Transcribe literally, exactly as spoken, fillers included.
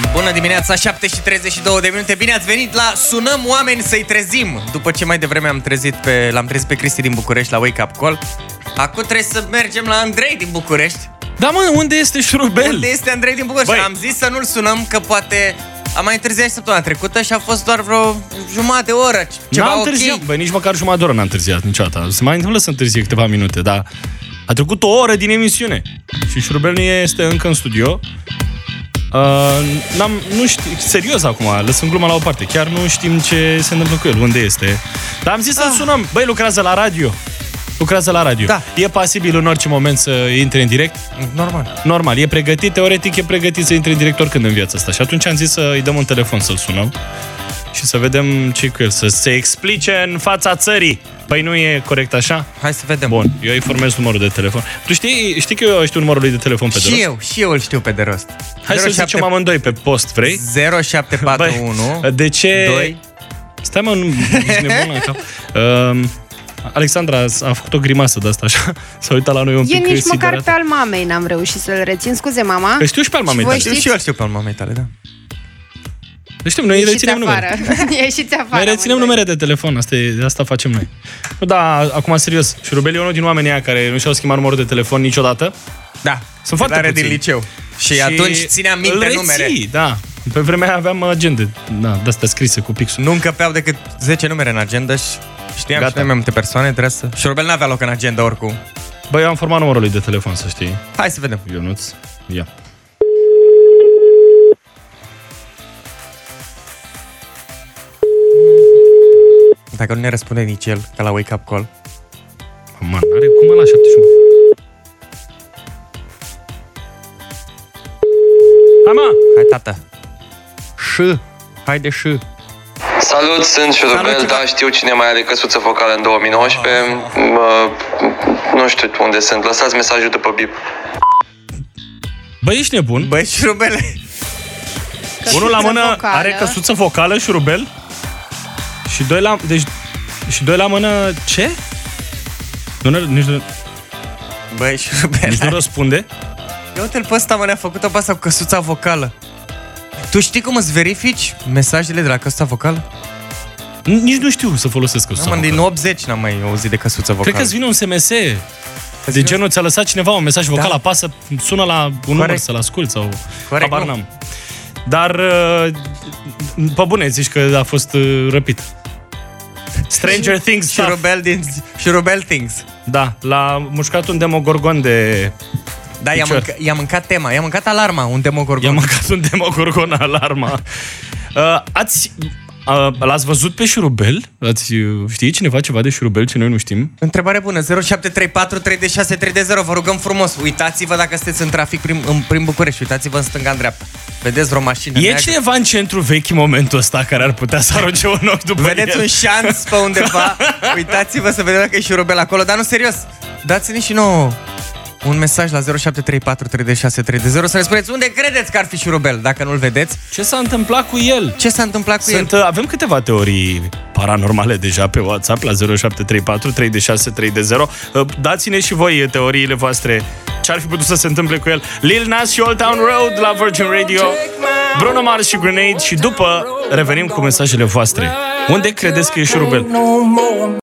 Bună dimineața, șapte și treizeci și două de minute. Bine ați venit la Sunăm Oameni Să-i Trezim. După ce mai devreme am trezit pe, l-am trezit pe Cristi din București la Wake Up Call. Acum trebuie să mergem la Andrei din București. Da, mă, unde este Șurubel? Unde este Andrei din București? Băi. Am zis să nu-l sunăm, că poate am mai întârziat și săptămâna trecută și a fost doar vreo jumătate de oră. Ceva N-am ok. întârziat, băi, nici măcar jumătate de oră n-am întârziat niciodată. Se mai întâmplă să întârzie câteva minute, dar a trecut o oră din emisiune și Șurubel nu este încă în studio. Uh, n-am, nu știu, serios acum, lăsăm gluma la o parte. Chiar nu știm ce se întâmplă cu el, unde este. Dar am zis să-l sunăm. Băi, lucrează la radio. Lucrează la radio. Da. E pasibil în orice moment să intre în direct? Normal. Normal, e pregătit, teoretic e pregătit să intre în direct oricând în viața asta. Și atunci am zis să-i dăm un telefon să-l sunăm și să vedem ce cu el, să se explice în fața țării. Păi nu e corect așa? Hai să vedem. Bun, eu îi formez numărul de telefon. Tu știi, știi că eu știu numărul lui de telefon pe de rost? Și eu, și eu îl știu pe de rost. Hai să zicem amândoi pe post, vrei? zero șapte patru unu Băi, de ce? doi Stai, mă, nu ești nebun la cap. Uh, Alexandra a făcut o grimasă de asta așa. S-a uitat la noi un Eu pic nici măcar siderat. pe al mamei n-am reușit să-l rețin. Scuze, mama. Că știu și pe al mamei voi tale. Eu și eu îl știu pe al mamei tale, da. Deci știm, noi Ieșiți reținem numere. afară. Ieșiți afară. Noi reținem numere de telefon, asta, e, asta facem noi. Nu, da, acum serios, Șurubel e unul din oamenii aia care nu și-au schimbat numărul de telefon niciodată. Da, Sunt foarte are puțini. din liceu. Și, și atunci țineam minte îl numere. reții, da. Pe vremea aia aveam agende, da, de-astea scrise cu pixul. Nu încăpeau decât zece numere în agenda și știam Gata. și noi mai multe persoane, trebuia să... Șurubel n-avea loc în agenda oricum. Băi, eu am format numărul lui de telefon, să știi. Hai să vedem. Ionuț, ia. Dacă nu ne răspunde nici el, ca la Wake Up Call. Man, are cum ăla șapte și unu. Hai, mă! Hai, tata. Și. Haide și. Salut, sunt Șurubel, Salut, da, știu cine mai are căsuță vocală în două mii nouăsprezece. Uh, nu știu unde sunt, lăsați mesajul după bip. Băi, ești nebun? Băi, Șurubele. Unul la mână vocală. are căsuță vocală, Șurubel. Și doi la... Deci... Și doi la mână... Ce? Nu, ne- nici, nu- Băi, Șurubele. nici nu răspunde? Ia uite-l pe ăsta, mă, ne-a făcut-o pe asta cu căsuța vocală. Tu știi cum îți verifici mesajele de la căsuța vocală? Nici nu știu să folosesc căsuța Mă, din vocală. optzeci n-am mai auzit de căsuță vocală. Cred că îți vine un S M S. De vine- genul, ți-a lăsat cineva un mesaj vocal, Da. apasă, sună la un număr Corect. să-l ascult sau... Corect, Habar nu. n-am. Dar, uh, pe bune, zici că a fost uh, răpit. Stranger Things stuff. Șurubel din... Șurubel Things. Da, l-a mușcat un demogorgon de... Da, i-a, Picior. mânca, i-a mâncat tema, i-a mâncat alarma, un demogorgon. I-a mâncat un demogorgon alarma. Uh, ați... Uh, l-ați văzut pe Șurubel? Ați, uh, știi cineva ceva de Șurubel ce noi nu știm? Întrebare bună, zero șapte trei patru trei șase trei zero, vă rugăm frumos, uitați-vă dacă sunteți în trafic prin, în, prin București, uitați-vă în stânga, în dreapta. Vedeți vreo mașină E neagră? cineva în centru vechi în momentul ăsta care ar putea să arunce un ochi după Vedeți el? un șanț pe undeva? Uitați-vă să vedem dacă e Șurubel acolo, dar nu serios. Dați-ne și nouă un mesaj la zero șapte trei patru trei șase trei zero să ne spuneți unde credeți că ar fi Șurubel, dacă nu-l vedeți. Ce s-a întâmplat cu el? Ce s-a întâmplat cu Sunt, el? avem câteva teorii paranormale deja pe WhatsApp la zero șapte trei patru trei șase trei zero. Dați-ne și voi teoriile voastre. Ce ar fi putut să se întâmple cu el? Lil Nas și Old Town Road la Virgin Radio, Bruno Mars și Grenade și după revenim cu mesajele voastre. Unde credeți că e Șurubel?